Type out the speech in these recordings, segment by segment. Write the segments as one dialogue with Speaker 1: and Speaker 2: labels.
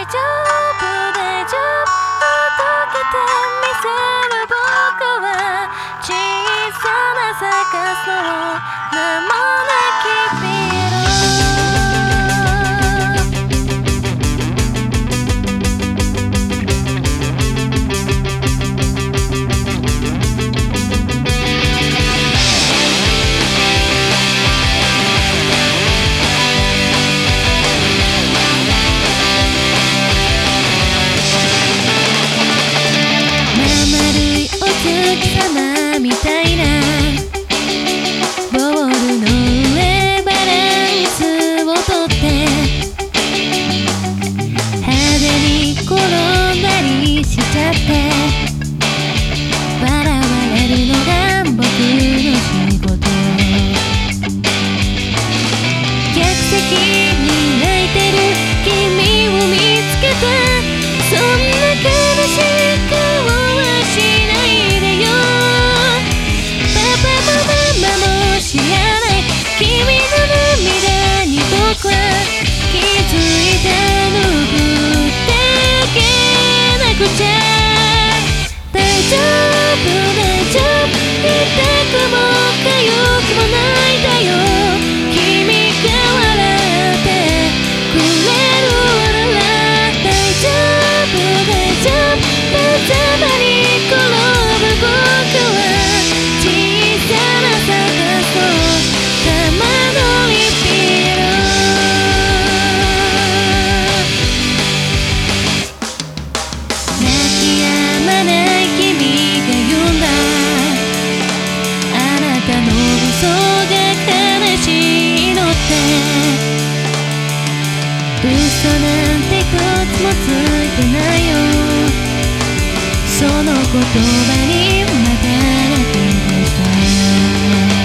Speaker 1: 丈夫大丈夫届けてみせる僕は小さなサーカスの名もなきピエロみたいなボールの上バランスをとって派手に転んだりしちゃって笑われるのが僕の仕事客席に泣いてる君を見つけたそんな悲しい顔はしないでよ知らない君の涙に僕は気づいて拭ってあげなくちゃ大丈夫大丈夫痛くも痒くもないだよ君が笑ってくれるなら大丈夫大丈夫風間に転ぶ僕は小さな嘘なんて一つもついてないよその言葉にまた泣き出した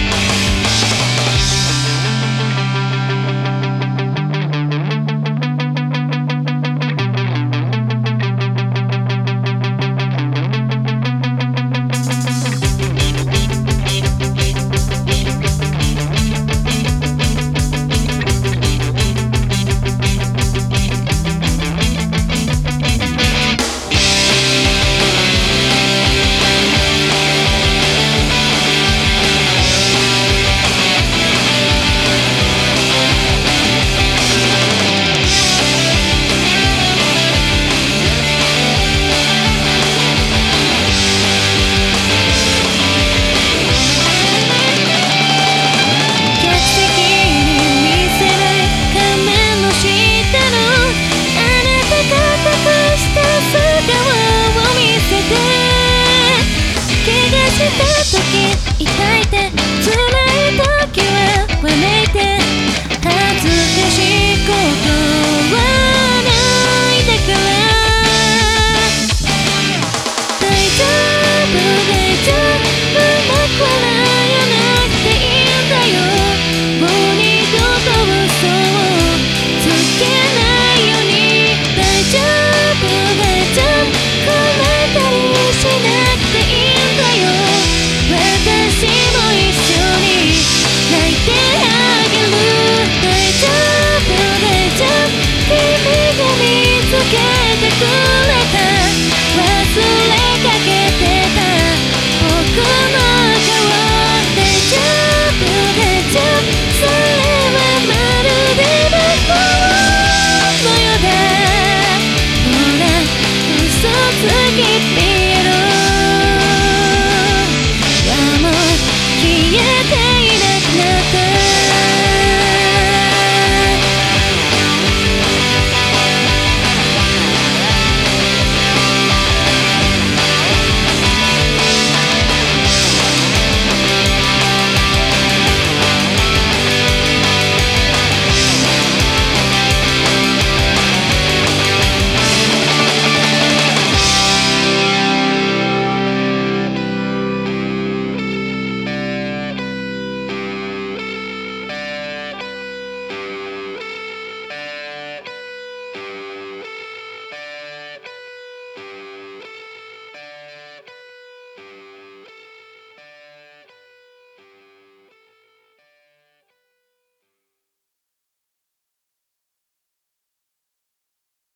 Speaker 1: 痛いて辛い時はわめいて恥ずかしいことはないだから大丈夫大丈夫うまく笑わなくていいんだよもう二度と嘘をつけないように大丈夫大丈夫こらえたりしなくていいんだよ私も一緒に泣いてあげる大丈夫大丈夫君が見つけてくれ